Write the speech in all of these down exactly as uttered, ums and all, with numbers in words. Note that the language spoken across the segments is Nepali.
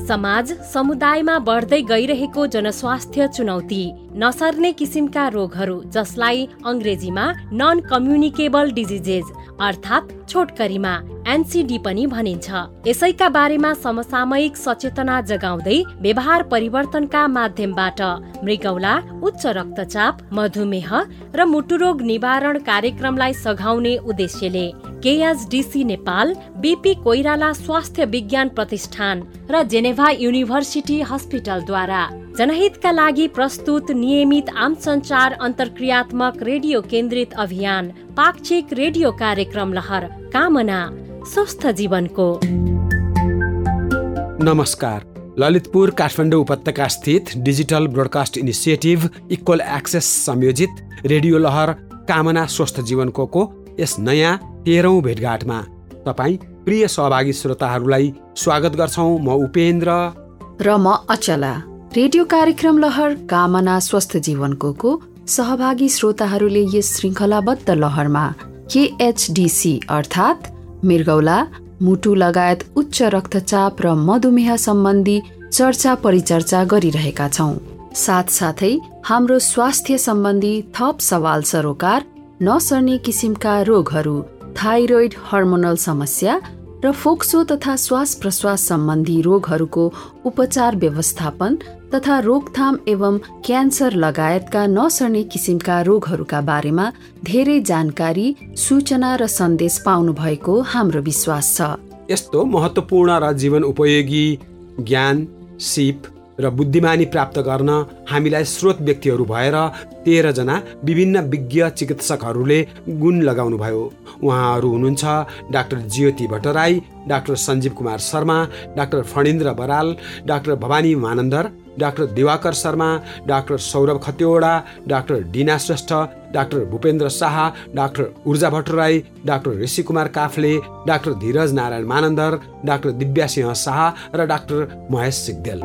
समाज समुदायमा बढ्दै गइरहेको जनस्वास्थ्य चुनौती, नसर्ने किसिमका रोगहरू जसलाई अङ्ग्रेजीमा नन कम्युनिकेबल डिजिजेज अर्थात् छोटकरीमा एनसीडी पनि भनिन्छ। यसैका बारेमा समसामयिक सचेतना जगाउँदै व्यवहार परिवर्तनका माध्यमबाट मृगौला, उच्च रक्तचाप, मधुमेह र मुटुरोग निवारण कार्यक्रमलाई सघाउने उद्देश्यले केएचडीसी नेपाल, बीपी कोइराला स्वास्थ्य विज्ञान प्रतिष्ठान र जेनेभा युनिभर्सिटी हस्पिटलद्वारा जनहितका लागि प्रस्तुत नियमित आम सञ्चार अन्तर्क्रियात्मक रेडियो केन्द्रित अभियान पाक्षिक रेडियो कार्यक्रम लहर कामना स्वस्थ जीवनको। नमस्कार। ललितपुर काठमाडौँ उपत्यका स्थित digital broadcast initiative equal access संयोजित रेडियो लहर कामना स्वस्थ जीवनको को यस नयाँ तेह्रौं भेटघाटमा तपाईँ प्रिय सहभागी श्रोताहरूलाई स्वागत गर्छौं। म उपेन्द्र र म अचला। रेडियो कार्यक्रम लहर कामना स्वस्थ जीवनको को सहभागी श्रोताहरूले यस श्रृङ्खलाबद्ध लहरमा केएचडीसी अर्थात् मृगौला, मुटु लगायत उच्च रक्तचाप र मधुमेह सम्बन्धी चर्चा परिचर्चा गरिरहेका छौं। साथसाथै हाम्रो स्वास्थ्य सम्बन्धी थप सवाल सरोकार, नसर्ने किसिमका रोगहरू, थाइरोइड हर्मोनल समस्या र फोक्सो तथा श्वास प्रश्वास सम्बन्धी रोगहरूको उपचार व्यवस्थापन तथा रोकथाम एवं क्यान्सर लगायतका नसर्ने किसिमका रोगहरूका बारेमा धेरै जानकारी, सूचना र सन्देश पाउनु भएको हाम्रो विश्वास छ। यस्तो महत्त्वपूर्ण र जीवन उपयोगी ज्ञान, सिप र बुद्धिमानी प्राप्त गर्न हामीलाई स्रोत व्यक्तिहरू भएर तेह्र जना विभिन्न विज्ञ चिकित्सकहरूले गुण लगाउनु भयो। उहाँहरू हुनुहुन्छ doctor Jyoti Bhattarai, doctor Sanjeev Kumar Sharma, doctor Phanindra Baral, doctor Bhawani Manandhar, doctor Diwakar Sharma, doctor Saurabh Khatiwada, doctor Dina Shrestha, doctor Bhupendra Shah, doctor Urja Bhattarai, doctor Rishi Kumar Kafle, doctor Dhiraj Narayan Manandhar, doctor Divyasingh Shah र डाक्टर महेश सिग्देल।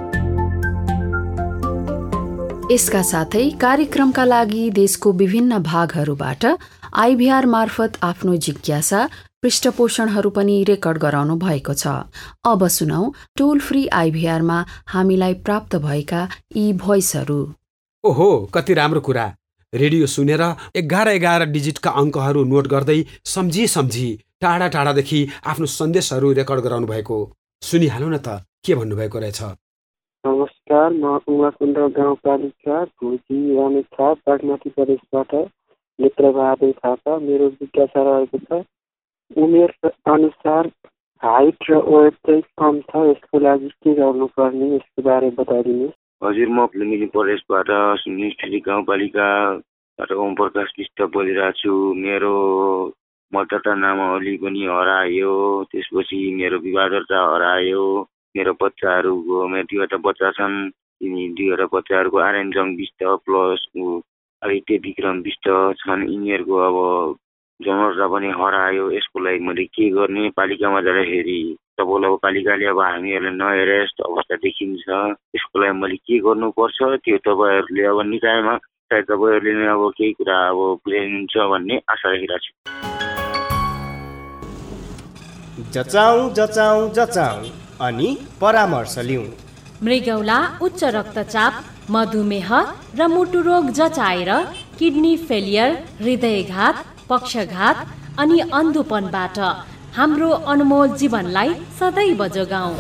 यसका साथै कार्यक्रमका लागि देशको विभिन्न भागहरूबाट आइभीआर मार्फत आफ्नो जिज्ञासा, पृष्ठपोषणहरू पनि रेकर्ड गराउनु भएको छ। अब सुनौ टोल फ्री आइभीआरमा हामीलाई प्राप्त भएका यी भोइसहरू। ओहो, कति राम्रो कुरा। रेडियो सुनेर एघार एघार डिजिटका अङ्कहरू नोट गर्दै सम्झी सम्झी टाढा टाढादेखि आफ्नो सन्देशहरू रेकर्ड गराउनु भएको। सुनिहालौ न त के भन्नुभएको रहेछ। नमस्कार, म उमाकुण्ड गाउँपालिका भुजी रामेछाप बागमती प्रदेशबाट नेत्रबहादुर थापा। मेरो जिज्ञासा रहेको छ, उमेर अनुसार हाइट र वेट चाहिँ कम छ, यसको लागि के गर्नुपर्ने, यसको बारे बताइदिनु। हजुर, म लुम्बिनी प्रदेशबाट सुनिष्ठी गाउँपालिकाबाट ओम प्रकाश विष्ट बोलिरहेको छु। मेरो मतदाता नामावली पनि हरायो, त्यसपछि मेरो विवाह दर्ता हरायो। मेरो बच्चाहरूको मेरो दुईवटा बच्चा छन्, तिनी दुईवटा बच्चाहरूको आर्यन जङ विष्ट प्लस आदित्य विक्रम विष्ट छन्। यिनीहरूको अब जन्मदर्ता पनि हरायो। यसको लागि मैले के गर्ने? पालिकामा जाँदाखेरि तपाईँलाई अब पालिकाले अब हामीहरूलाई नहेरेर यस्तो अवस्था देखिन्छ। यसको लागि मैले के गर्नुपर्छ? त्यो तपाईँहरूले अब निकायमा सायद तपाईँहरूले नै अब केही कुरा अब बुझाइदिनुहुन्छ भन्ने आशा राखिरहेको छु। जचाउँ जचाउँ जचाउँ अनि परामर्श लिउँ। मृगौला, उच्च रक्तचाप, मधुमेह र मुटुरोग जचाएर किडनी फेलियर, हृदयघात, पक्षघात अनि अन्धोपनबाट हाम्रो अनमोल जीवनलाई सदैव जोगाउँ।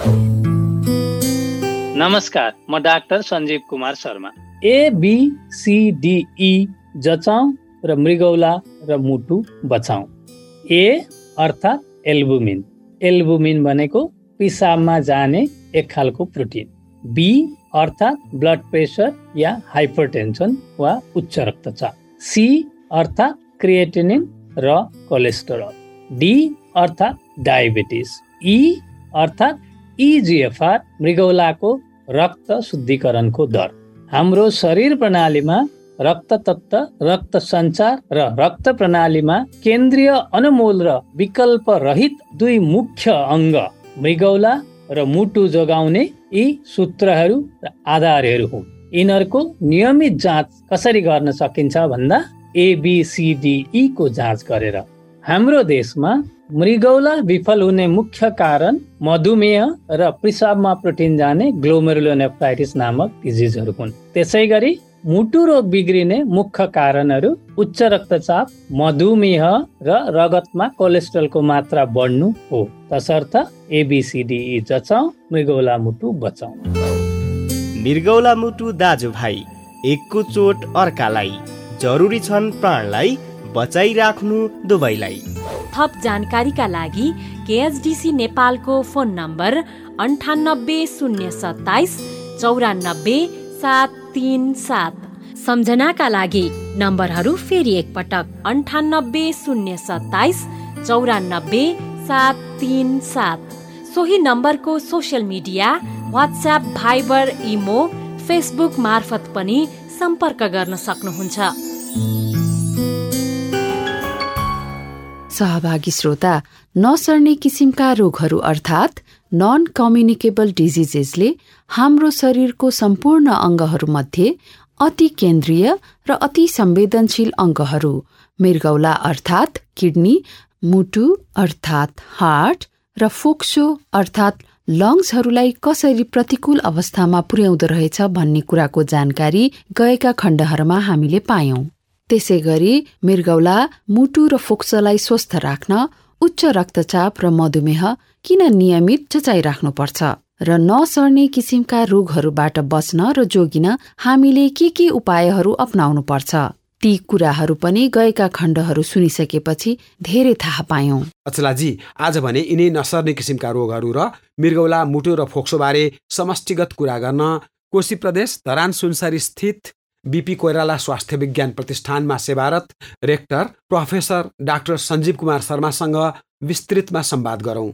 नमस्कार, म doctor Sanjeev Kumar Sharma. A B C D E जचाउँ र मृगौला र मुटु बचाउँ। ए अर्थात् एल्बुमिन। एल्बुमिन भनेको पिसाबमा जाने एक खालको प्रोटिन। बी अर्थात् ब्लड प्रेसर या हाइपरटेन्सन वा उच्च रक्तचाप। सी अर्थात् क्रिएटिनिन र कोलेस्टेरोल। डी अर्थात् डायबिटिस। ई अर्थात् इजिएफआर मृगौलाको रक्त शुद्धिकरणको दर। हाम्रो शरीर प्रणालीमा रक्त तत्व, रक्त सञ्चार र रक्त प्रणालीमा केन्द्रीय अनमोल र विकल्प रहित दुई मुख्य अङ्ग मृगौला र मुटु जोगाउने यी सूत्रहरू र आधारहरू हुन्। यिनीहरूको नियमित जाँच कसरी गर्न सकिन्छ भन्दा एबिसिडिई को जाँच गरेर हाम्रो देशमा मृगौला विफल हुने मुख्य कारण मधुमेह र पिसाबमा प्रोटिन जाने ग्लोमेरुलोनेफ्राइटिस नामक डिजिजहरू हुन्। त्यसै गरी मुटु रोग बिग्रिने मुख्य कारणहरू उच्च रक्तचाप, मधुमेह र रगतमा कोलेस्ट्रोलको मात्रा बढ्नु हो। तसर्थ एबिसिडी जचाऊ, मृगौला मुटु बचाऊ। मृगौला मुटु दाजुभाइ, एकको चोट अर्कालाई, जरुरी छन् प्राणलाई बचाइराख्नु दुवैलाई। थप जानकारीका लागि केएचडिसी नेपालको फोन नम्बर अन्ठानब्बे शून्य सत्ताइस चौरानब्बे सात तीन सात। सम्झनाका लागि नम्बरहरू फेरि एकपटक अन्ठानब्बे शून्य सत्ताइस चौरानब्बे सात तीन सात। सोही नम्बरको social media WhatsApp, Viber, imo, Facebook मार्फत पनि सम्पर्क गर्न सक्नुहुन्छ। सहभागी श्रोता, नसर्ने किसिमका रोगहरू अर्थात् नन कम्युनिकेबल डिजिजेसले हाम्रो शरीरको सम्पूर्ण अङ्गहरूमध्ये अति केन्द्रीय र अति संवेदनशील अङ्गहरू मृगौला अर्थात् किडनी, मुटु अर्थात् हार्ट र फोक्सो अर्थात् लङ्सहरूलाई कसरी प्रतिकूल अवस्थामा पुर्याउँदो रहेछ भन्ने कुराको जानकारी गएका खण्डहरूमा हामीले पायौं। त्यसै गरी मृगौला मुटु र फोक्सोलाई स्वस्थ राख्न उच्च रक्तचाप र मधुमेह किन नियमित जचाइराख्नुपर्छ र नसर्ने किसिमका रोगहरूबाट बच्न र जोगिन हामीले के के उपायहरू अपनाउनु पर्छ, ती कुराहरू पनि गएका खण्डहरू सुनिसकेपछि धेरै थाहा पायौं। अचलाजी, आज भने यिनै नसर्ने किसिमका रोगहरू र मृगौला मुटु र फोक्सोबारे समष्टिगत कुरा गर्न कोशी प्रदेश धरान सुनसरी स्थित बीपी कोइराला स्वास्थ्य विज्ञान प्रतिष्ठानमा सेवारत rector professor doctor Sanjeev Kumar शर्मासँग विस्तृतमा संवाद गरौँ।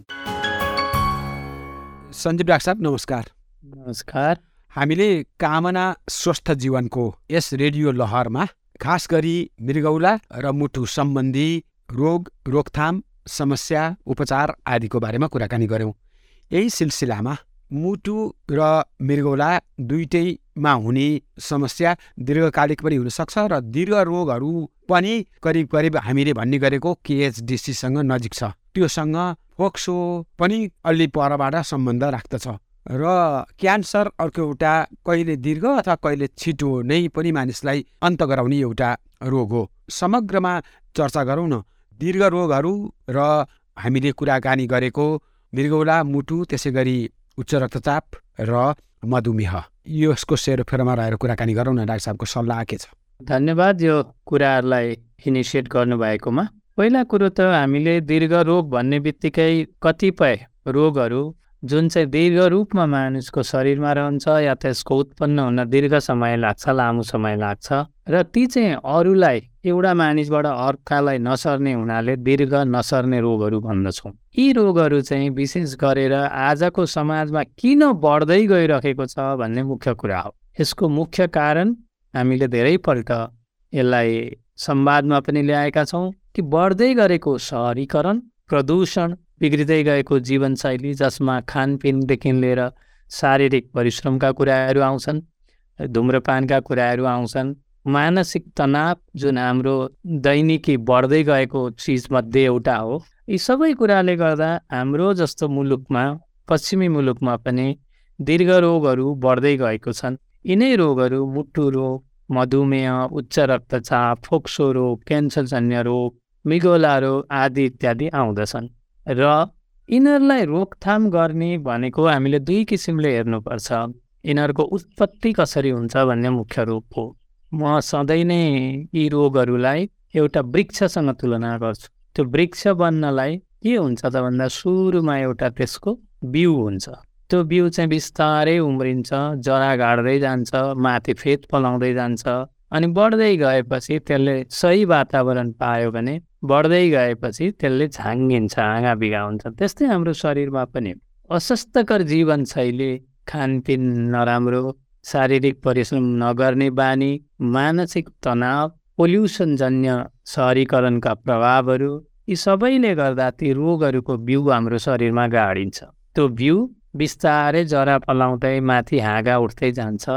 सञ्जीव डाक्टर साहब, नमस्कार। नमस्कार। हामीले कामना स्वस्थ जीवनको यस रेडियो लहरमा खास गरी मृगौला र मुटु सम्बन्धी रोग, रोकथाम, समस्या, उपचार आदिको बारेमा कुराकानी गऱ्यौँ। यही सिलसिलामा मुटु र मृगौला दुईटैमा हुने समस्या दीर्घकालिक पनि हुनसक्छ र दीर्घ रोगहरू पनि करिब करिब हामीले भन्ने गरेको केएचडिसीसँग नजिक छ। त्योसँग फोक्सो पनि अलि परबाट सम्बन्ध राख्दछ र क्यान्सर अर्को एउटा कहिले दीर्घ अथवा कहिले छिटो नै पनि मानिसलाई अन्त गराउने एउटा रोग हो। समग्रमा चर्चा गरौँ न दीर्घ रोगहरू र हामीले कुराकानी गरेको मृगौला, मुटु, त्यसै गरी उच्च रक्तचाप र मधुमेह, यसको सेरोफेरोमा रहेर कुराकानी गरौँ न। डाक्टर साहबको सल्लाह के छ? धन्यवाद यो कुराहरूलाई इनिसिएट गर्नुभएकोमा। पहिला कुरो त हामीले दीर्घ रोग भन्ने बित्तिकै कतिपय रोगहरू जुन चाहिँ दीर्घ रूपमा मानिसको शरीरमा रहन्छ या त्यसको उत्पन्न हुन दीर्घ समय लाग्छ, लामो समय लाग्छ र ती चाहिँ अरूलाई एउटा मानिसबाट अर्कालाई नसर्ने हुनाले दीर्घ नसर्ने रोगहरू भन्दछौँ। यी रोगहरू चाहिँ विशेष गरेर आजको समाजमा किन बढ्दै गइरहेको छ भन्ने मुख्य कुरा हो। यसको मुख्य कारण हामीले धेरैपल्ट यसलाई संवादमा पनि ल्याएका छौँ कि बढ्दै गरेको सहरीकरण, प्रदूषण, बिग्रिँदै गएको जीवनशैली जसमा खानपिनदेखि लिएर शारीरिक परिश्रमका कुराहरू आउँछन्, धुम्रपानका कुराहरू आउँछन्, मानसिक तनाव जुन हाम्रो दैनिकी बढ्दै गएको चिजमध्ये एउटा हो। यी सबै कुराले गर्दा हाम्रो जस्तो मुलुकमा, पश्चिमी मुलुकमा पनि दीर्घ रोगहरू बढ्दै गएको छन्। यिनै रोगहरू मुटु रोग, मधुमेह, उच्च रक्तचाप, फोक्सो रोग, क्यान्सरजन्य रोग, मृगौला रोग आदि इत्यादि आउँदछन् र यिनीहरूलाई रोकथाम गर्ने भनेको हामीले दुई किसिमले हेर्नुपर्छ। यिनीहरूको उत्पत्ति कसरी हुन्छ भन्ने मुख्य रूप हो। म सधैँ नै यी रोगहरूलाई एउटा वृक्षसँग तुलना गर्छु। त्यो वृक्ष बन्नलाई के हुन्छ त भन्दा सुरुमा एउटा त्यसको बिउ हुन्छ। त्यो बिउ चाहिँ बिस्तारै उम्रिन्छ, जरा गाड्दै जान्छ, माथि फेद पलाउँदै जान्छ अनि बढ्दै गएपछि त्यसले सही वातावरण पायो भने बढ्दै गएपछि त्यसले झाङ्गिन्छ, हाँगा बिगा हुन्छ। त्यस्तै हाम्रो शरीरमा पनि अस्वास्थ्यकर जीवनशैली, खानपिन नराम्रो, शारीरिक परिश्रम नगर्ने बानी, मानसिक तनाव, पोल्युसनजन्य सहरीकरणका प्रभावहरू, यी सबैले गर्दा ती रोगहरूको बिउ हाम्रो शरीरमा गाडिन्छ। त्यो बिउ बिस्तारै जरा पलाउँदै माथि हाँगा उठ्दै जान्छ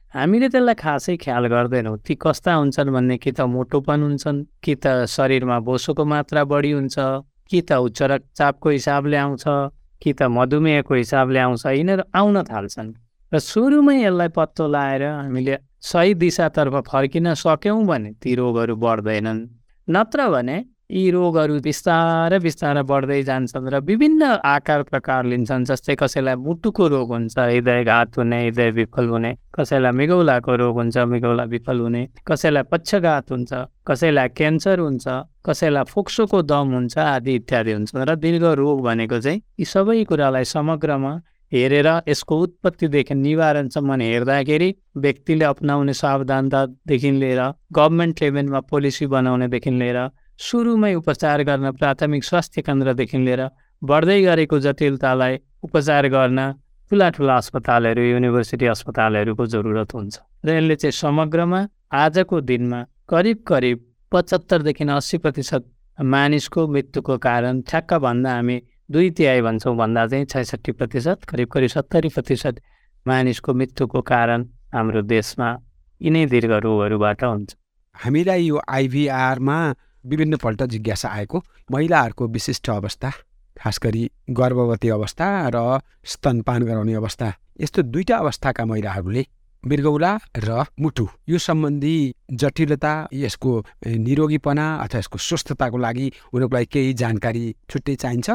हामीले त्यसलाई खासै ख्याल गर्दैनौँ। ती कस्ता हुन्छन् भन्ने, कि त मोटोपन हुन्छन्, कि त शरीरमा बोसोको मात्रा बढी हुन्छ, कि त उच्च रक्तचापको हिसाबले आउँछ, कि त मधुमेहको हिसाबले आउँछ। यिनीहरू आउन थाल्छन् र सुरुमै यसलाई पत्तो लगाएर हामीले सही दिशातर्फ फर्किन सक्यौँ भने ती रोगहरू बढ्दैनन्। नत्र भने यी रोगहरू बिस्तारै बिस्तारै बढ्दै जान्छन् र विभिन्न आकार प्रकार लिन्छन्। जस्तै कसैलाई मुटुको रोग हुन्छ, हृदयघात हुने, हृदय विफल हुने, कसैलाई मृगौलाको रोग हुन्छ, मृगौला विफल हुने, कसैलाई पक्षघात हुन्छ, कसैलाई क्यान्सर हुन्छ, कसैलाई फोक्सोको दम हुन्छ आदि इत्यादि हुन्छन्। र दीर्घ रोग भनेको चाहिँ यी सबै कुरालाई समग्रमा हेरेर यसको उत्पत्तिदेखि निवारणसम्म हेर्दाखेरि व्यक्तिले अपनाउने सावधानतादेखि लिएर गभर्मेन्ट लेभलमा पोलिसी बनाउनेदेखि लिएर सुरुमै उपचार गर्न प्राथमिक स्वास्थ्य केन्द्रदेखि लिएर बढ्दै गरेको जटिलतालाई उपचार गर्न ठुला ठुला अस्पतालहरू, युनिभर्सिटी अस्पतालहरूको जरुरत हुन्छ। र यसले चाहिँ समग्रमा आजको दिनमा करिब करिब पचहत्तरदेखि अस्सी प्रतिशत मानिसको मृत्युको कारण ठ्याक्क भन्दा हामी दुई तिहाई भन्छौँ भन्दा चाहिँ छैसठी प्रतिशत करिब करिब सत्तरी प्रतिशत मानिसको मृत्युको कारण हाम्रो देशमा यिनै दीर्घ रोगहरूबाट हुन्छ। हामीलाई यो आइभीआरमा विभिन्नपल्ट जिज्ञासा आएको महिलाहरूको विशिष्ट अवस्था, खास गरी गर्भवती अवस्था र स्तनपान गराउने अवस्था, यस्तो दुईटा अवस्थाका महिलाहरूले मृगौला र मुटु यो सम्बन्धी जटिलता, यसको निरोगीपना अथवा यसको स्वस्थताको लागि उनीहरूलाई केही जानकारी छुट्टै चाहिन्छ।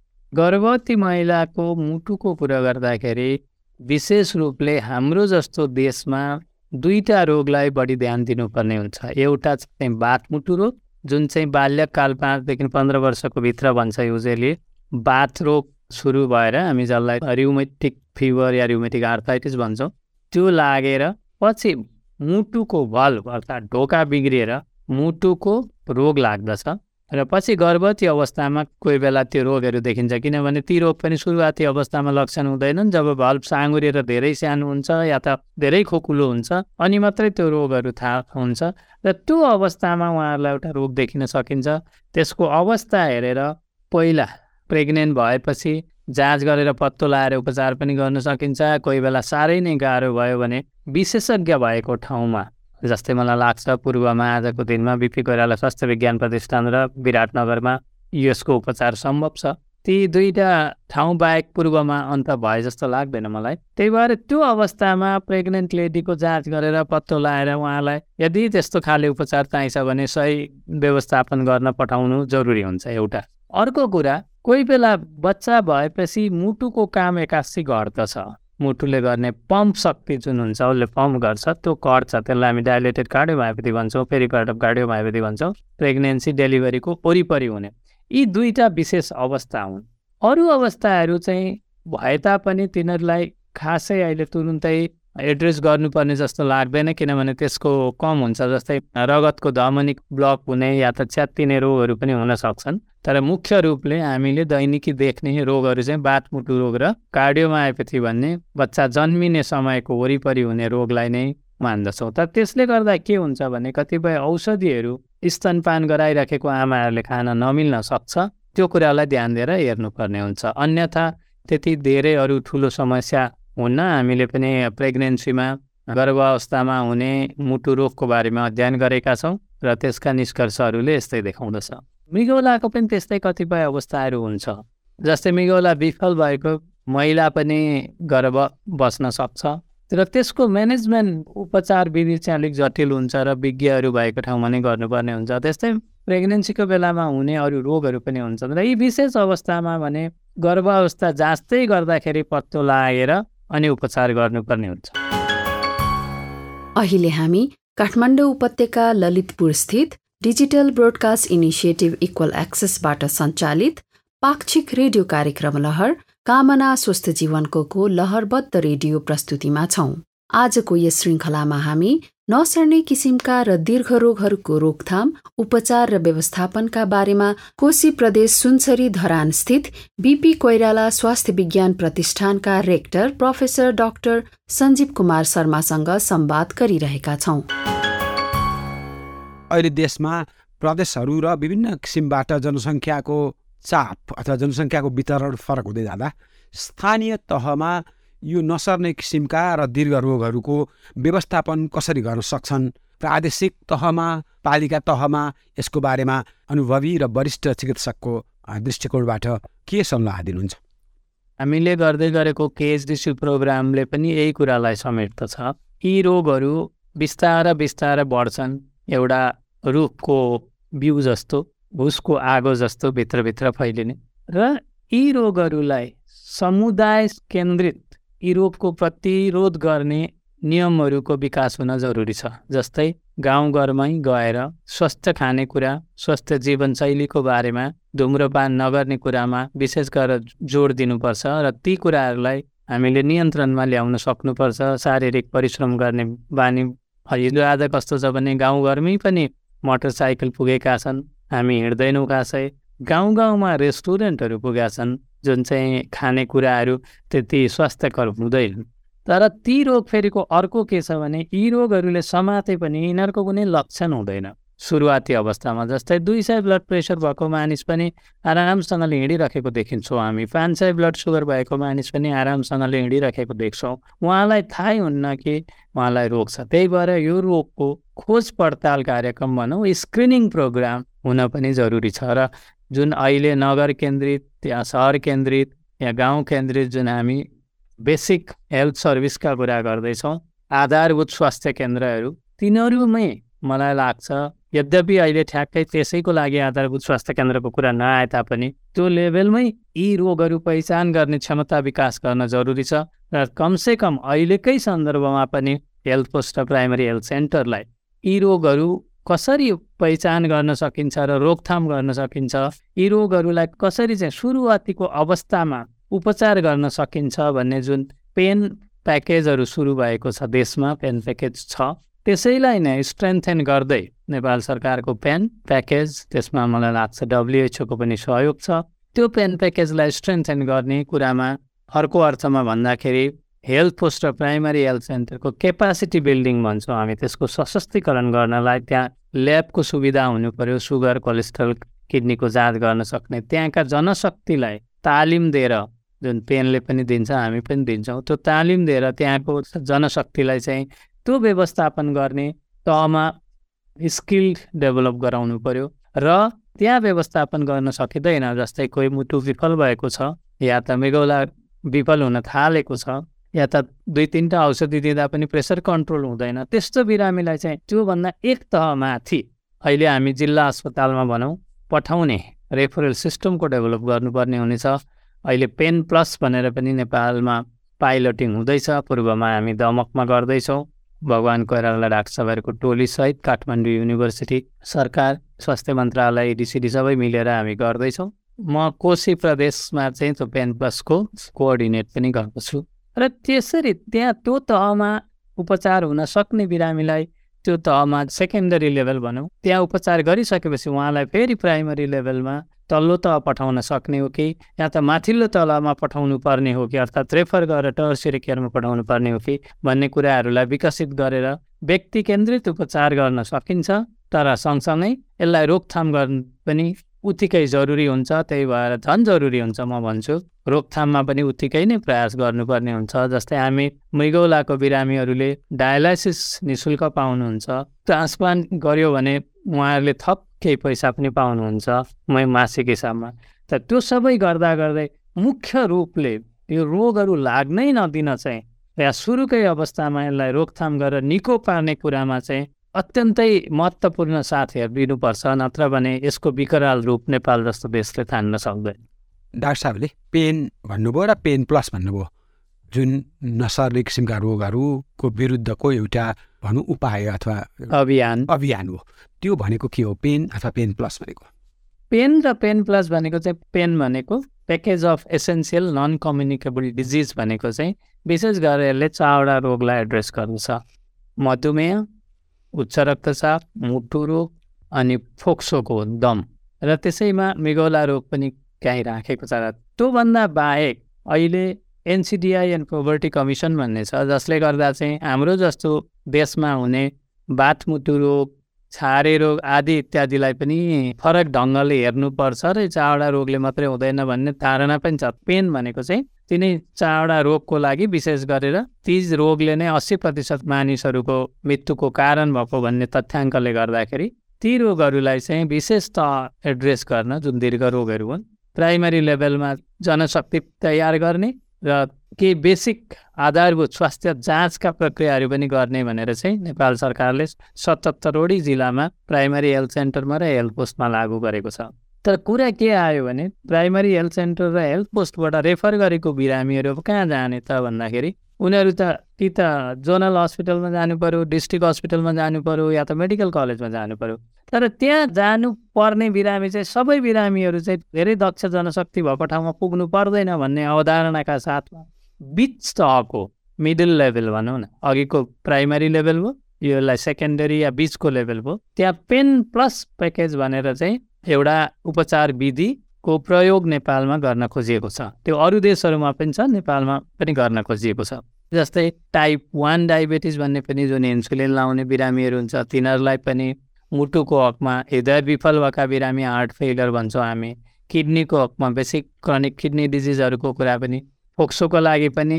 गर्भवती महिलाको मुटुको कुरा गर्दाखेरि विशेष रूपले हाम्रो जस्तो देशमा दुईटा रोगलाई बढी ध्यान दिनुपर्ने हुन्छ। एउटा चाहिँ बाथमुटु रोग, जुन चाहिँ बाल्यकाल पाँचदेखि पन्ध्र वर्षको भित्र भन्छ युजली। बाथ रोग सुरु भएर हामी जसलाई रिउमेटिक फिभर या रिउमेटिक आर्थराइटिस भन्छौँ, त्यो लागेर पछि मुटुको भल्भ अर्थात् ढोका बिग्रिएर मुटुको रोग लाग्दछ र पछि गर्भवती अवस्थामा कोही बेला त्यो रोगहरू देखिन्छ। किनभने ती रोग पनि सुरुवाती अवस्थामा लक्षण हुँदैनन्। जब भल्भ साँगुरिएर धेरै सानो हुन्छ या त धेरै खोकुलो हुन्छ अनि मात्रै त्यो रोगहरू थाहा हुन्छ र त्यो अवस्थामा उहाँहरूलाई एउटा रोग देखिन सकिन्छ। त्यसको अवस्था हेरेर पहिला प्रेग्नेन्ट भएपछि जाँच गरेर पत्तो लगाएर उपचार पनि गर्न सकिन्छ। कोही बेला साह्रै नै गाह्रो भयो भने विशेषज्ञ भएको ठाउँमा, जस्तै मलाई लाग्छ पूर्वमा आजको दिनमा बिपी कोइराला स्वास्थ्य विज्ञान प्रतिष्ठान र विराटनगरमा यसको उपचार सम्भव छ। ती दुईटा ठाउँ बाहेक पूर्वमा अन्त भए जस्तो लाग्दैन मलाई। त्यही भएर त्यो अवस्थामा प्रेग्नेन्ट लेडीको जाँच गरेर पत्तो लगाएर उहाँलाई यदि त्यस्तो खाले उपचार चाहिन्छ भने सही व्यवस्थापन गर्न पठाउनु जरुरी हुन्छ एउटा। अर्को कुरा, कोही बेला बच्चा भएपछि मुटुको काम एक्कासी घट्दछ। मुटुले गर्ने पम्प शक्ति जुन हुन्छ उसले पम्प गर्छ, त्यो घट्छ। त्यसलाई हामी डाइलेटेड कार्डियोमायोपेथी भन्छौँ, पेरिकार्डियल कार्डियोमायोपेथी भन्छौँ। प्रेग्नेन्सी डेलिभरीको वरिपरि हुने यी दुईटा विशेष अवस्था हुन्। अरू अवस्थाहरू चाहिँ भए तापनि तिनीहरूलाई खासै अहिले तुरुन्तै एड्रेस गर्नुपर्ने जस्तो लाग्दैन, किनभने त्यसको कम हुन्छ। जस्तै रगतको धमनी ब्लक हुने या त च्यात्तिने रोगहरू पनि हुन सक्छन्। तर मुख्य रूपले हामीले दैनिकी देख्ने रोगहरू चाहिँ बाथमुटु रोग र कार्डियोमायोपेथी भन्ने बच्चा जन्मिने समयको वरिपरि हुने रोगलाई नै मान्दछौँ। तर त्यसले गर्दा के हुन्छ भने कतिपय औषधिहरू स्तनपान गराइराखेको आमाहरूले खान नमिल्न सक्छ। त्यो कुरालाई ध्यान दिएर हेर्नुपर्ने हुन्छ। अन्यथा त्यति धेरै अरू ठुलो समस्या हुन्न। हामीले पनि प्रेग्नेन्सीमा गर्भावस्थामा हुने मुटु रोगको बारेमा अध्ययन गरेका छौँ र त्यसका निष्कर्षहरूले यस्तै देखाउँदछ। मृगौलाको पनि त्यस्तै कतिपय अवस्थाहरू हुन्छ। जस्तै मृगौला विफल भएको महिला पनि गर्भ बस्न सक्छ र त्यसको म्यानेजमेन्ट उपचार विधि चाहिँ अलिक जटिल हुन्छ र विज्ञहरू भएको ठाउँमा नै गर्नुपर्ने हुन्छ। त्यस्तै प्रेग्नेन्सीको बेलामा हुने अरू रोगहरू पनि हुन्छन् र यी विशेष अवस्थामा भने गर्भावस्था जाँच्दै गर्दाखेरि पत्तो लागेर अनि उपचार गर्नुपर्ने हुन्छ। अहिले हामी काठमाडौँ उपत्यका ललितपुर स्थित डिजिटल ब्रोडकास्ट इनिसिएटिभ इक्वल एक्सेसबाट सञ्चालित पाक्षिक रेडियो कार्यक्रम लहर कामना स्वस्थ जीवनको को लहरबद्ध रेडियो प्रस्तुतिमा छौं। आजको यस श्रृङ्खलामा हामी नसर्ने किसिमका र दीर्घ रोगहरूको रोकथाम, उपचार र व्यवस्थापनका बारेमा कोशी प्रदेश सुनसरी धरान स्थित बीपी कोइराला स्वास्थ्य विज्ञान प्रतिष्ठानका rector professor doctor Sanjeev Kumar शर्मासँग संवाद गरिरहेका छौं। अहिले देशमा प्रदेशहरू र विभिन्न किसिमबाट जनसङ्ख्याको चाप अथवा जनसङ्ख्याको वितरण फरक हुँदै जाँदा स्थानीय तहमा यो नसर्ने किसिमका र दीर्घ रोगहरूको व्यवस्थापन कसरी गर्न सक्छन्? प्रादेशिक तहमा, पालिका तहमा यसको बारेमा अनुभवी र वरिष्ठ चिकित्सकको दृष्टिकोणबाट के सल्लाह दिनुहुन्छ? हामीले गर्दै गरेको केएचडिसी प्रोग्रामले पनि यही कुरालाई समेट्दछ। यी रोगहरू बिस्तारै बिस्तारै बढ्छन्, एउटा रुखको बिउ जस्तो, भुसको आगो जस्तो भित्रभित्र फैलिने, र यी रोगहरूलाई समुदाय केन्द्रित यी रोगको प्रतिरोध गर्ने नियमहरूको विकास हुन जरुरी छ। जस्तै गाउँघरमै गएर स्वस्थ खानेकुरा, स्वस्थ जीवनशैलीको बारेमा, धुम्रपान नगर्ने कुरामा विशेष गरेर जोड दिनुपर्छ र ती कुराहरूलाई हामीले नियन्त्रणमा ल्याउन सक्नुपर्छ। शारीरिक परिश्रम गर्ने बानी हिजो आज कस्तो छ भने गाउँघरमै पनि मोटरसाइकल पुगेका छन्, हामी हिँड्दैनौँ खासै। गाउँ गाउँमा रेस्टुरेन्टहरू पुगेका छन् जुन चाहिँ खानेकुराहरू त्यति स्वास्थ्यकर हुँदैन। तर ती रोग फेरिको अर्को के छ भने यी रोगहरूले समाते पनि यिनीहरूको कुनै लक्षण हुँदैन सुरुवाती अवस्थामा। जस्तै दुई सय ब्लड प्रेसर भएको मानिस पनि आरामसँगले हिँडिरहेको देखिन्छौँ हामी, पाँच सय ब्लड सुगर भएको मानिस पनि आरामसँगले हिँडिरहेको देख्छौँ। उहाँलाई थाहै हुन्न कि उहाँलाई रोग छ। त्यही भएर यो रोगको खोज पडताल कार्यक्रम भनौँ, स्क्रिनिङ प्रोग्राम हुन पनि जरुरी छ। र जुन अहिले नगर केन्द्रित या सहर केन्द्रित या गाउँ केन्द्रित जुन हामी बेसिक हेल्थ सर्भिसका कुरा गर्दैछौँ, आधारभूत स्वास्थ्य केन्द्रहरू, तिनीहरूमै मलाई लाग्छ यद्यपि अहिले ठ्याक्कै त्यसैको लागि आधारभूत स्वास्थ्य केन्द्रको कुरा नआए तापनि त्यो लेभलमै यी रोगहरू पहिचान गर्ने क्षमता विकास गर्न जरुरी छ। र कमसेकम अहिलेकै सन्दर्भमा पनि हेल्थ पोस्ट र प्राइमरी हेल्थ सेन्टरलाई यी रोगहरू कसरी पहिचान गर्न सकिन्छ र रोकथाम गर्न सकिन्छ, यी रोगहरूलाई कसरी चाहिँ सुरुवातीको अवस्थामा उपचार गर्न सकिन्छ भन्ने जुन पेन प्याकेजहरू सुरु भएको छ देशमा, पेन प्याकेज छ, त्यसैलाई नै स्ट्रेन्थेन गर्दै नेपाल सरकारको पेन प्याकेज, त्यसमा मलाई लाग्छ डब्लुएचओको पनि सहयोग छ, त्यो पेन प्याकेजलाई स्ट्रेन्थेन गर्ने कुरामा अर्को अर्थमा भन्दाखेरि हेल्थ पोस्ट र प्राइमरी हेल्थ सेन्टरको क्यापासिटी बिल्डिङ भन्छौँ हामी, त्यसको सशक्तिकरण गर्नलाई त्यहाँ ल्याबको सुविधा हुनु पर्यो, सुगर, कोलेस्ट्रोल, किडनीको जाँच गर्न सक्ने, त्यहाँका जनशक्तिलाई तालिम दिएर, जुन पेनले पनि दिन्छ हामी पनि दिन्छौँ, त्यो तालिम दिएर त्यहाँको जनशक्तिलाई चाहिँ त्यो व्यवस्थापन गर्ने तहमा स्किल डेभलप गराउनु पर्यो। र त्यहाँ व्यवस्थापन गर्न सकिँदैन, जस्तै कोही मुटु विफल भएको छ या त मृगौला विफल हुन थालेको छ या त दुई तिनवटा औषधि दिँदा पनि प्रेसर कन्ट्रोल हुँदैन, त्यस्तो बिरामीलाई चाहिँ त्योभन्दा एक तह माथि अहिले हामी जिल्ला अस्पतालमा भनौँ पठाउने रेफरल सिस्टमको डेभलप गर्नुपर्ने हुनेछ। अहिले पेन प्लस भनेर पनि नेपालमा पाइलटिङ हुँदैछ, पूर्वमा हामी दमकमा गर्दैछौँ, भगवान कोइराला डाक्टर साहबहरूको टोलीसहित काठमाडौँ युनिभर्सिटी, सरकार, स्वास्थ्य मन्त्रालय, एडिसिडी सबै मिलेर हामी गर्दैछौँ। म कोशी प्रदेशमा चाहिँ त्यो पेन प्लसको कोअर्डिनेट पनि गर्दछु। र त्यसरी त्यहाँ त्यो तहमा उपचार हुन सक्ने बिरामीलाई त्यो तहमा सेकेन्डरी लेभल भनौँ त्यहाँ उपचार गरिसकेपछि उहाँलाई फेरि प्राइमरी लेभलमा तल्लो तह पठाउन सक्ने हो कि या त माथिल्लो तहमा पठाउनु पर्ने हो कि, अर्थात् रेफर गरेर टर्सियरी केयरमा पठाउनु पर्ने हो कि भन्ने कुराहरूलाई विकसित गरेर व्यक्ति केन्द्रित उपचार गर्न सकिन्छ। तर सँगसँगै यसलाई रोकथाम गर्न पनि उत्तिकै जरुरी हुन्छ। त्यही भएर झन् जरुरी हुन्छ म भन्छु, रोकथाममा पनि उत्तिकै नै प्रयास गर्नुपर्ने हुन्छ। जस्तै हामी मृगौलाको बिरामीहरूले डायलाइसिस निःशुल्क पाउनुहुन्छ, ट्रान्सप्लान्ट गर्यो भने उहाँहरूले थप केही पैसा पनि पाउनुहुन्छ मै मासिक हिसाबमा। त त्यो सबै गर्दा गर्दै मुख्य रूपले यो रोगहरू लाग्नै नदिन चाहिँ या सुरुकै अवस्थामा यसलाई रोकथाम गरेर निको पार्ने कुरामा चाहिँ अत्यन्तै महत्त्वपूर्ण साथ हेरिदिनुपर्छ, नत्र भने यसको विकराल रूप नेपाल जस्तो देशले तान्न सक्दैन। डाक्टर साहबले पेन भन्नुभयो र पेन प्लस भन्नुभयो, जुन नसर्ने किसिमका रोगहरूको विरुद्धको एउटा भनौँ उपाय अथवा अभियान अभियान हो, त्यो भनेको के हो पेन अथवा पेन प्लस भनेको? पेन र पेन प्लस भनेको चाहिँ पेन भनेको package of essential non communicable disease भनेको चाहिँ विशेष गरेर यसले चारवटा रोगलाई एड्रेस गर्दछ, मधुमेह, उच्च रक्तचाप, मुटु रोग अनि फोक्सोको दम, र त्यसैमा मृगौला रोग पनि काहीँ राखेको छ। त्योभन्दा बाहेक अहिले एनसिडिआई एन्ड पोभर्टी कमिसन भन्ने छ, जसले गर्दा चाहिँ हाम्रो जस्तो देशमा हुने बाथमुटु रोग, छारे रोग आदि इत्यादिलाई पनि फरक ढङ्गले हेर्नुपर्छ र चावडा रोगले मात्रै हुँदैन भन्ने धारणा पनि छ। पेन भनेको चाहिँ तिनै चावडा रोगको लागि विशेष गरेर ती रोगले नै अस्सी प्रतिशत मानिसहरूको मृत्युको कारण भएको भन्ने तथ्याङ्कले गर्दाखेरि ती रोगहरूलाई चाहिँ विशेषतः एड्रेस गर्न जुन दीर्घ रोगहरू हुन् प्राइमरी लेभलमा जनशक्ति तयार गर्ने र केही बेसिक आधारभूत स्वास्थ्य जाँचका प्रक्रियाहरू पनि गर्ने भनेर चाहिँ नेपाल सरकारले सतहत्तरवटै जिल्लामा प्राइमरी हेल्थ सेन्टरमा र हेल्थ पोस्टमा लागू गरेको छ। तर कुरा के आयो भने प्राइमरी हेल्थ सेन्टर र हेल्थ पोस्टबाट रेफर गरेको बिरामीहरू अब कहाँ जाने त भन्दाखेरि उनीहरू त कि त जोनल हस्पिटलमा जानु पर्यो, डिस्ट्रिक्ट हस्पिटलमा जानु पर्यो, या त मेडिकल कलेजमा जानु पर्यो। तर त्यहाँ जानुपर्ने बिरामी चाहिँ सबै बिरामीहरू चाहिँ धेरै दक्ष जनशक्ति भएको ठाउँमा पुग्नु पर्दैन भन्ने अवधारणाका साथमा बिच तहको मिडल लेभल भनौँ न, अघिको प्राइमरी लेभल हो, योलाई सेकेन्डरी या बिचको लेभल हो, त्यहाँ पेन प्लस प्याकेज भनेर चाहिँ एउटा उपचार विधिको प्रयोग नेपालमा गर्न खोजिएको छ। त्यो अरू देशहरूमा पनि छ, नेपालमा पनि गर्न खोजिएको छ। जस्तै टाइप वान डायबिटिज भन्ने पनि जुन इन्सुलिन लाउने बिरामीहरू हुन्छ तिनीहरूलाई पनि, मुटुको हकमा हृदय विफल भएका बिरामी हार्ट फेलियर भन्छौँ हामी, किडनीको हकमा बेसिक क्रोनिक किडनी डिजिजहरूको कुरा पनि, फोक्सोको लागि पनि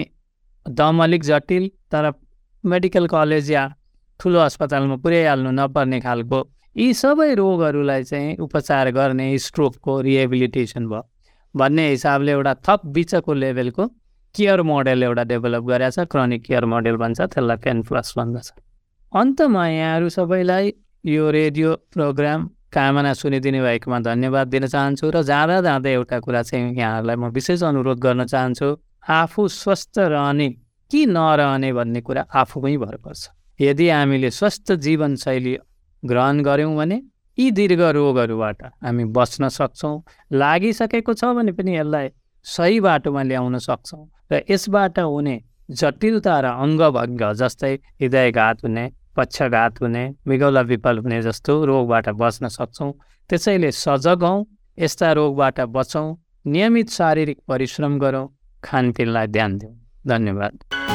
दम अलिक जटिल तर मेडिकल कलेज या ठुलो अस्पतालमा पुर्याइहाल्नु नपर्ने खालको यी सबै रोगहरूलाई चाहिँ उपचार गर्ने स्ट्रोकको रिहेबिलिटेसन भयो भन्ने हिसाबले एउटा थप बिचको लेभलको केयर मोडेल एउटा डेभलप गरेको छ। क्रोनिक केयर मोडेल भन्छ त्यसलाई, पेन प्लस भन्दछ। अन्तमा यहाँहरू सबैलाई यो रेडियो प्रोग्राम कामना सुनिदिनु भएकोमा धन्यवाद दिन चाहन्छु र जाँदा जाँदै एउटा कुरा चाहिँ यहाँहरूलाई म विशेष अनुरोध गर्न चाहन्छु, आफू स्वस्थ रहने कि नरहने भन्ने कुरा आफूमै भर पर्छ। यदि हामीले स्वस्थ जीवनशैली ग्रहण गऱ्यौँ भने यी दीर्घ रोगहरूबाट हामी बच्न सक्छौँ, लागिसकेको छ भने पनि यसलाई सही बाटोमा ल्याउन सक्छौँ र यसबाट हुने जटिलता र अङ्गभङ्ग जस्तै हृदयघात हुने, पक्षघात हुने, मृगौला विफल हुने जस्तो रोगबाट बच्न सक्छौँ। त्यसैले सजग हौँ, यस्ता रोगबाट बचौँ, नियमित शारीरिक परिश्रम गरौँ, खानपिनलाई ध्यान दिउँ। धन्यवाद।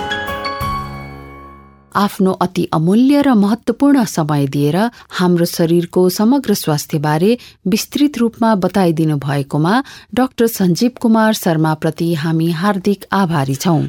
आफ्नो अति अमूल्य र महत्त्वपूर्ण समय दिएर हाम्रो शरीरको समग्र स्वास्थ्यबारे विस्तृत रूपमा बताइदिनु भएकोमा डाक्टर सञ्जीव कुमार शर्माप्रति हामी हार्दिक आभारी छौँ।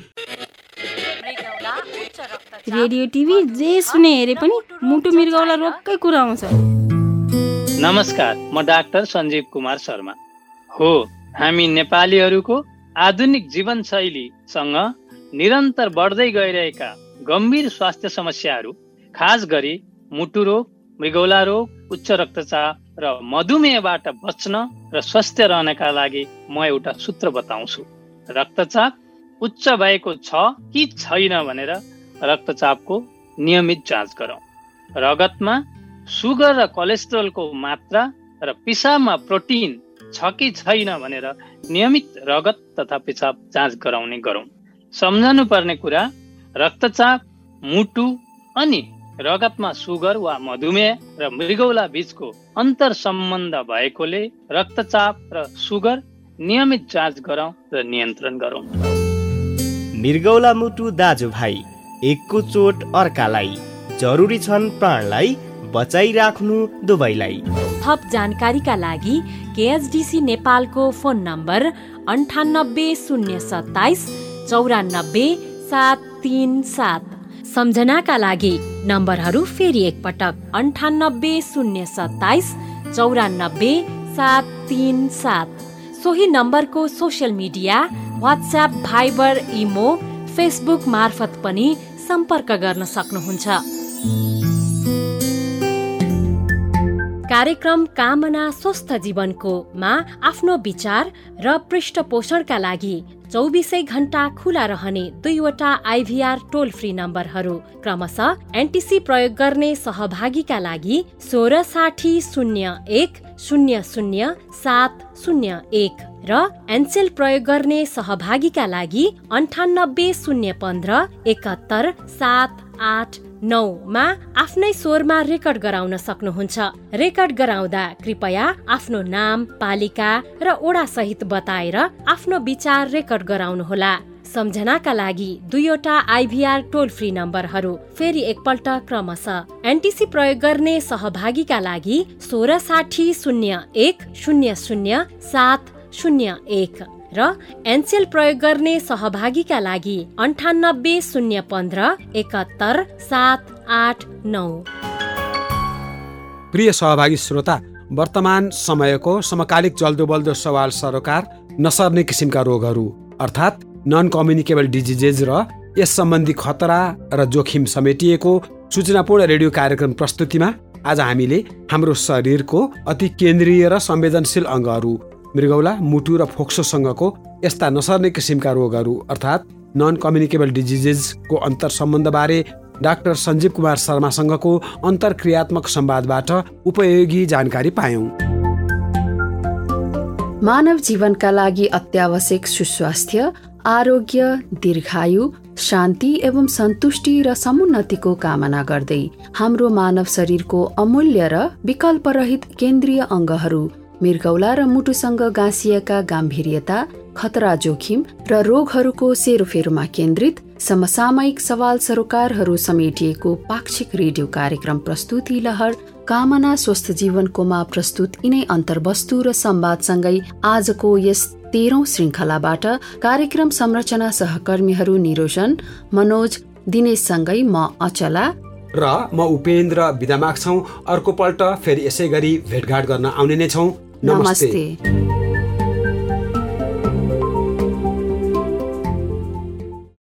रेडियो टिभी जे सुने हेरे पनि मुटु मृगौला रोगकै कुरा आउँछ। नमस्कार, म डाक्टर सञ्जीव कुमार शर्मा हो। हामी नेपालीहरूको आधुनिक जीवनशैलीसँग निरन्तर बढ्दै गइरहेका गम्भीर स्वास्थ्य समस्याहरू, खास गरी मुटु रोग, मृगौला रोग, उच्च रक्तचाप र मधुमेहबाट बच्न र स्वस्थ रहनका लागि म एउटा सूत्र बताउँछु। रक्तचाप उच्च भएको छ कि छैन भनेर रक्तचापको नियमित जाँच गरौँ। रगतमा सुगर र कोलेस्ट्रोलको मात्रा र पिसाबमा प्रोटिन छ कि छैन भनेर नियमित रगत तथा पिसाब जाँच गराउने गरौँ। सम्झनु पर्ने कुरा, रक्तचाप, मुटु अनि रगतमा सुगर वा मधुमेह र मृगौला बीचको अन्तर सम्बन्ध भएकोले रक्तचाप र सुगर नियमित जाँच गरौँ र नियन्त्रण गरौँ। मृगौला मुटु दाजुभाइ, एकको चोट अर्कालाई, जरुरी छन् प्राणलाई बचाइराख्नु दुवैलाई। थप जानकारीका लागि केएचडिसी नेपालको फोन नम्बर अन्ठानब्बे शून्य सत्ताइस चौरानब्बे सात तीन सात। सम्झनाका लागि नम्बरहरू फेरि एकपटक अन्ठानब्बे शून्य सत्ताइस चौरानब्बे सात तीन सात। सोही नम्बरको social media WhatsApp, Viber, imo, Facebook मार्फत पनि सम्पर्क गर्न सक्नुहुन्छ। कार्यक्रम कामना स्वस्थ जीवनको मा आफ्नो विचार र पृष्ठपोषणका लागि चौबिसै घण्टा खुला रहने दुईवटा आइभीआर टोल फ्री नम्बरहरू क्रमशः एनटिसी प्रयोग गर्ने सहभागीका लागि सोह्र साठी शून्य एक शून्य शून्य सात शून्य एक र एनसेल प्रयोग गर्ने सहभागीका लागि अन्ठानब्बे शून्य पन्ध्र एकहत्तर सात आठ नौमा आफ्नै स्वरमा रेकर्ड गराउन सक्नुहुन्छ। रेकर्ड गराउँदा कृपया आफ्नो नाम, पालिका र ओडा सहित बताएर आफ्नो विचार रेकर्ड गराउनुहोला। सम्झनाका लागि दुईवटा आइभीआर टोल फ्री नम्बरहरू फेरि एकपल्ट क्रमशः एनटिसी प्रयोग गर्ने सहभागीका लागि सोह्र साठी शून्य एक शून्य शून्य सात शून्य एक र एनसेल प्रयोग गर्ने सहभागीका लागि अन्ठानब्बे शून्य पन्ध्र एकहत्तर सात आठ नौ। प्रिय सहभागी श्रोता, वर्तमान समयको समकालिक जल्दो बल्दो सवाल सरोकार नसर्ने किसिमका रोगहरू अर्थात् नन कम्युनिकेबल डिजिजेज र यस सम्बन्धी खतरा र जोखिम समेटिएको सूचनापूर्ण रेडियो कार्यक्रम प्रस्तुतिमा आज हामीले हाम्रो शरीरको अति केन्द्रीय र संवेदनशील अङ्गहरू मृगौला, मुटु र फोक्सोसँगको यस्ता नसर्ने किसिमका रोगहरू अर्थात् नन कम्युनिकेबल डिजिजेजको अन्तर सम्बन्धबारे डाक्टर सञ्जीव कुमार शर्मासँगको अन्तर्क्रियात्मक संवादबाट उपयोगी जानकारी पायौं। मानव जीवनका लागि अत्यावश्यक सुस्वास्थ्य, आरोग्य, दीर्घायु, शान्ति एवं सन्तुष्टि र समुन्नतिको कामना गर्दै हाम्रो मानव शरीरको अमूल्य र विकल्परहित केन्द्रीय अङ्गहरू मृगौला र मुटुसँग गाँसिएका गम्भीर्यता, खतरा, जोखिम र रोगहरूको सेरोफेरोमा केन्द्रित समसामयिक सवाल सरोकारहरू समेटिएको पाक्षिक रेडियो कार्यक्रम प्रस्तुति लहर कामना स्वस्थ जीवनकोमा प्रस्तुत यिनै अन्तर्वस्तु र संवादसँगै आजको यस तेह्रौं श्रृङ्खलाबाट कार्यक्रम संरचना सहकर्मीहरू निरोजन, मनोज, दिनेशसँगै म अचला र म उपेन्द्र बिदा माग्छौं। अर्को पल्ट फेरि यसै गरी भेटघाट गर्न आउने नै छौं। नमस्ते, नमस्ते।